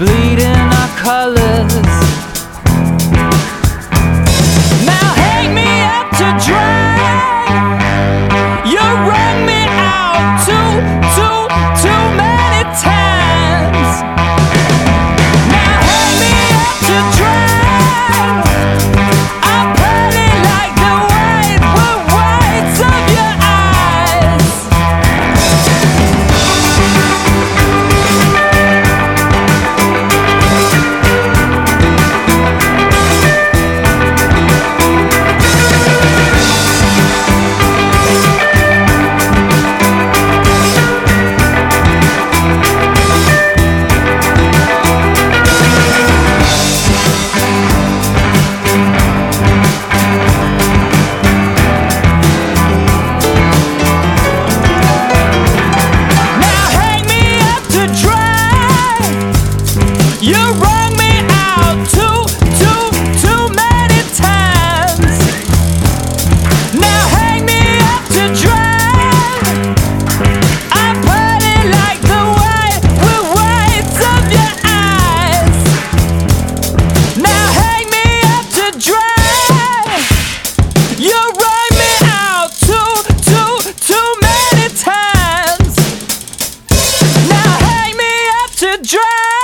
bleeding our colors. Now hang me up to dry. You wrung me out too many times. Now hang me up to dry. I'm pearly like the whites of your eyes. You wrung me out too many times. Now hang me up to dry. I'm pearly like the whites of your eyes. Now hang me up to dry. You wrung me out too many times. Now hang me up to dry.